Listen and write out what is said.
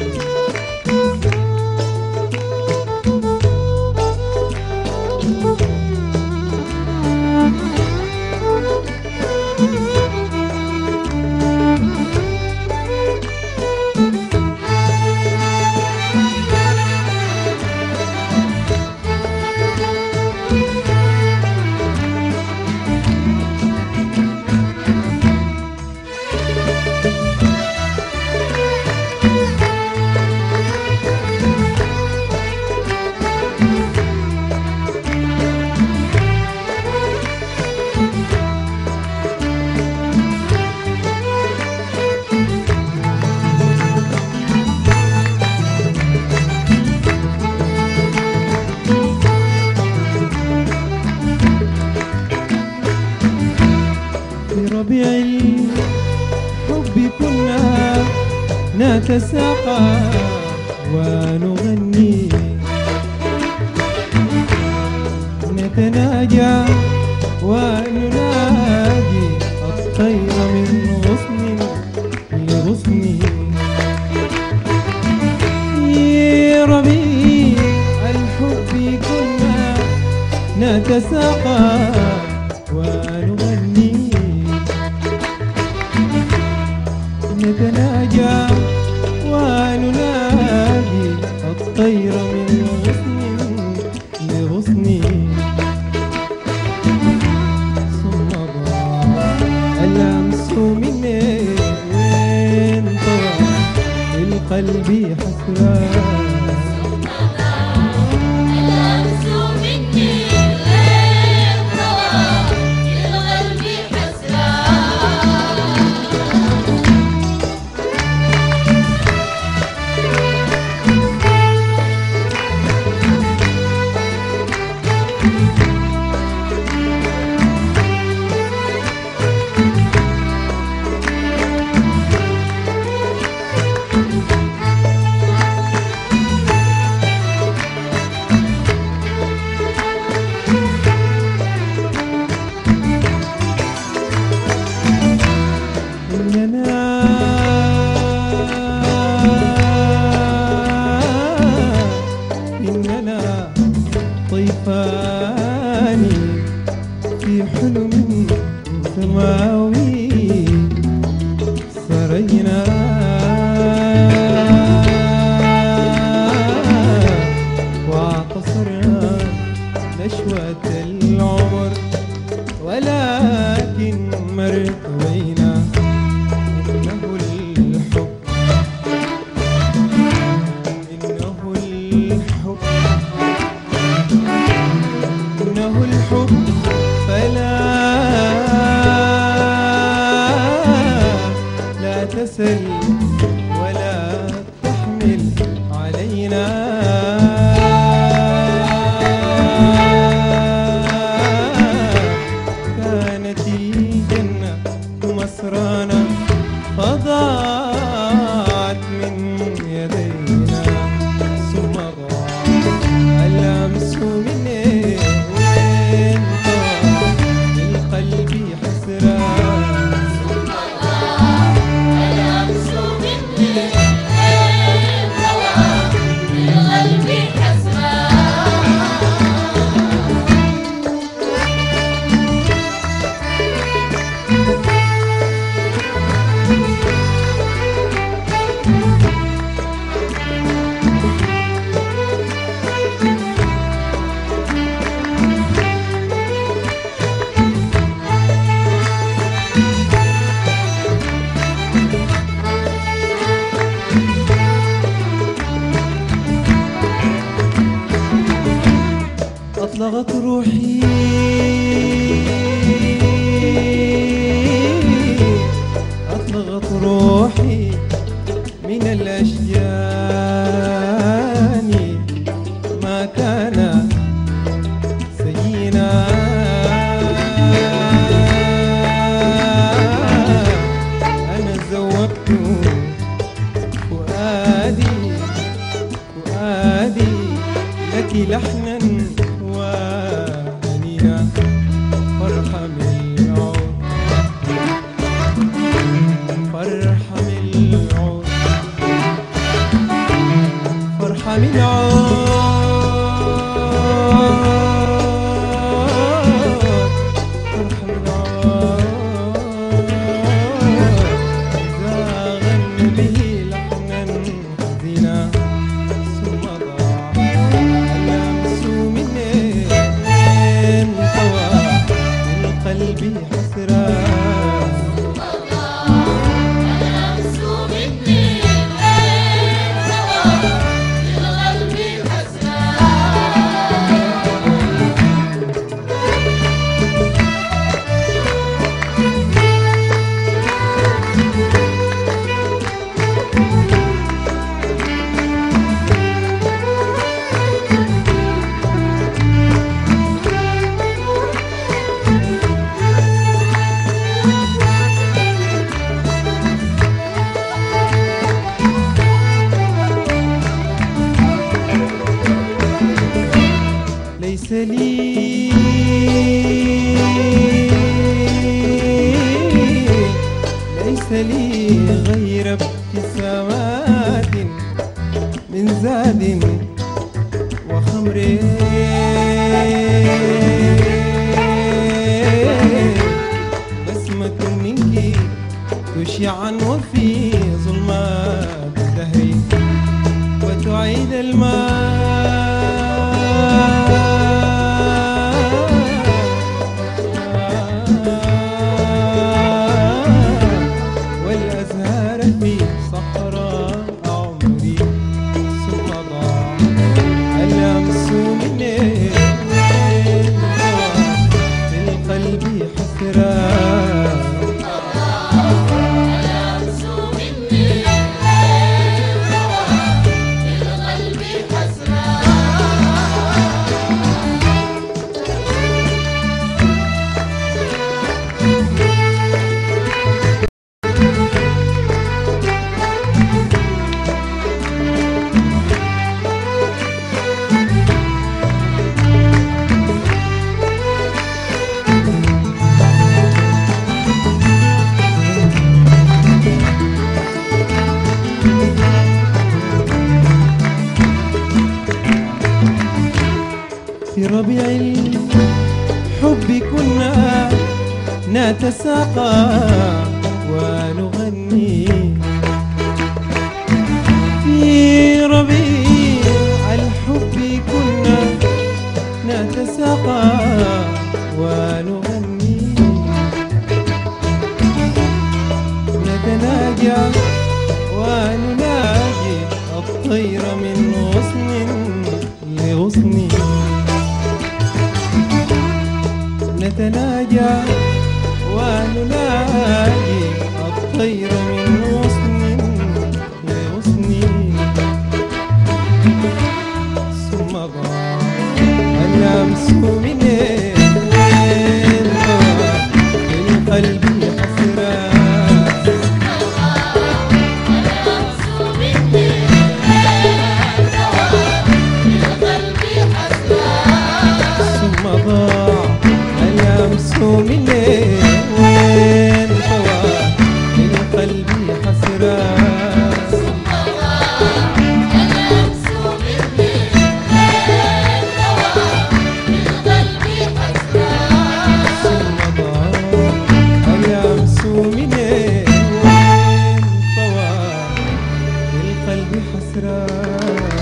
ربيع الحب كنا نتساقى ونغني، نتناجى وننادي الطير من غصن لغصن. يا ربيع الحب كنا نتساقى ونغني، نتناجى وننادي الطير من غصن لغصن. ثم ضاع الأمس مني وين طوى القلب حسران. إننا طيفان في حلم سماوي سرينا، واعتصرنا نشوة العمر ولكن مرتوينا. إنه الحب فلا تسل ولا تحمل علينا. كانت الجنة مسرانا فضاعت من يدينا. ثم ضاع الأمس مني وين طار القلب حسران. ثم ضاع الأمس مني وين طار القلب حسران. أطلقت روحي أطلقت روحي من الأشجان. ما كان سينا أنا زوجت فؤادي لك لحنا وأنينا. فارحم العود فارحم العود فرحة من عود، فرحة من عود زاغن به لحنا حزينا ثم ضاع اللمس منين طوى من قلبي حسرة ليس لي غير ابتسامات من زاد وخمر بسمة منك تشيعا وفي ظلمات الدهر وتعيد والأزهار في صحراء عمري ثم ضاع اللمس مني في القلب حسرة في ربيع الحب كنا نتساقى ونغني في ربيع الحب كنا نتساقى ونغني نتناجى ونناجي الطير من غصن لغصن نتناجى ونناجي الطير من غصن لغصن ثم ضاع اللمس منين في القلب حسرة ثم ضاع اللمس مني وين طوى من قلبي حسرة ثم ضاع اللمس مني وين طوى من قلبي حسرة ثم ضاع اللمس مني وين طوى من قلبي حسرة